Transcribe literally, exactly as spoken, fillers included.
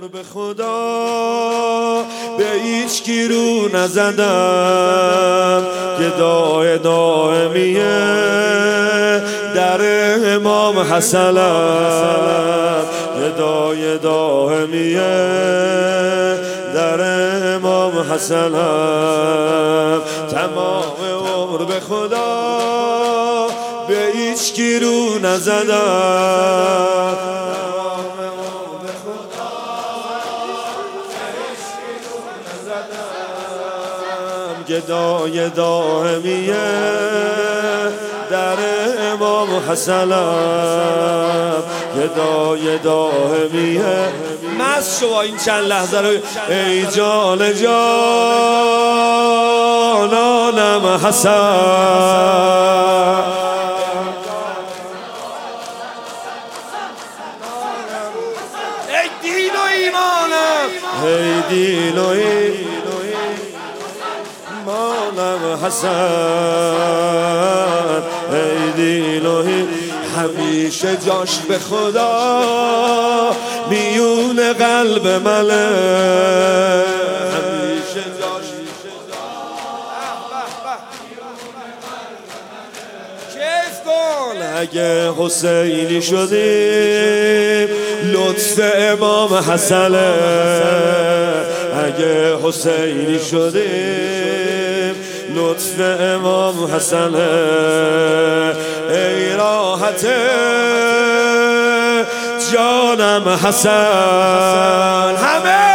عمر به خدا به هیچ کی رو نزدم، گدای دائمیه در امام حسنم، گدای دائمیه در امام حسنم. تمام عمر به خدا به هیچ کی رو نزدم، گدای دائمیه در امام حسنم، گدای دائمیه. مست شو این چند لحظه رو. ای جان جانانم حسن، ای دین و ایمانم، ای دین و ایمانم حسن، ای دین و همیشه جاش به خدا میون قلب منه، همیشه جاش کیف کن. اگه حسینی شدیم لطف امام حسنه، اگه حسینی شدیم لطف امام حسنه. ای راحت جانم حسن، همه